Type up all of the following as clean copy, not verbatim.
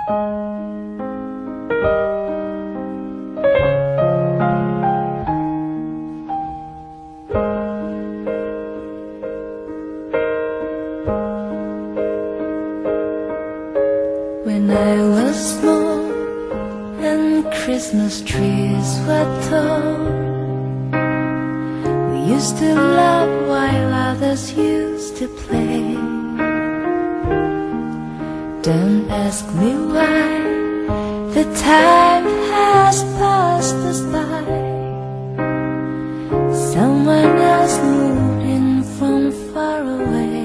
When I was small and Christmas trees were tall, we used to laugh while others used to play. Don't ask me why, the time has passed us by. Someone else moved in from far away.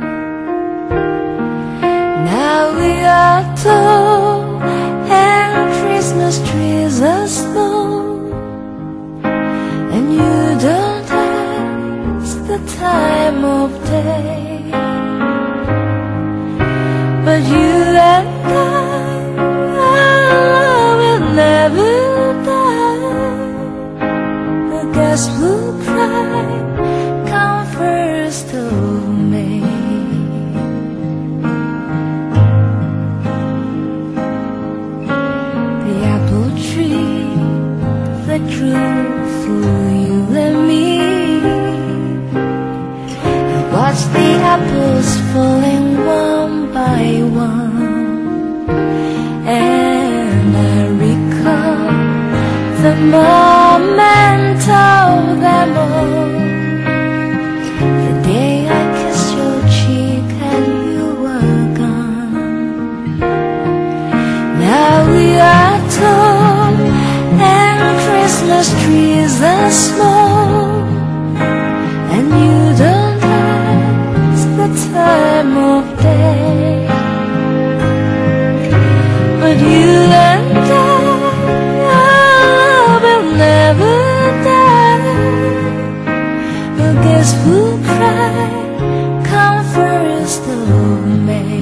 Now we are tall and Christmas trees are small, and you don't ask the time of day. But you and I will never die. The guests will cry come first of May. The apple tree that grew for you and me, and watch the apples falling one by one, and I recall the moment of them all, the day I kissed your cheek and you were gone. Now we are tall and Christmas trees are small, and you don't ask the time of day. But you and I will never die. The guests will cry come first of May.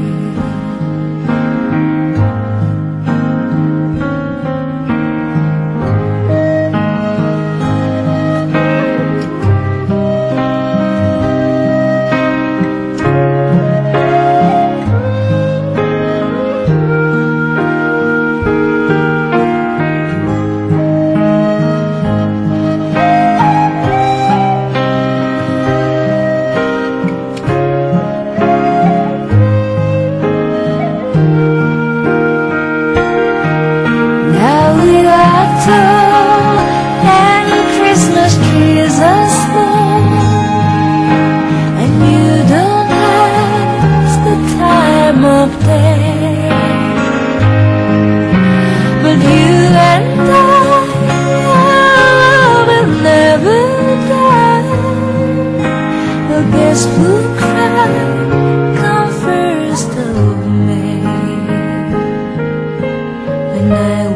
And Christmas trees are small, and you don't ask the time of day. But you and I will never die. The guests will cry come first of May. When I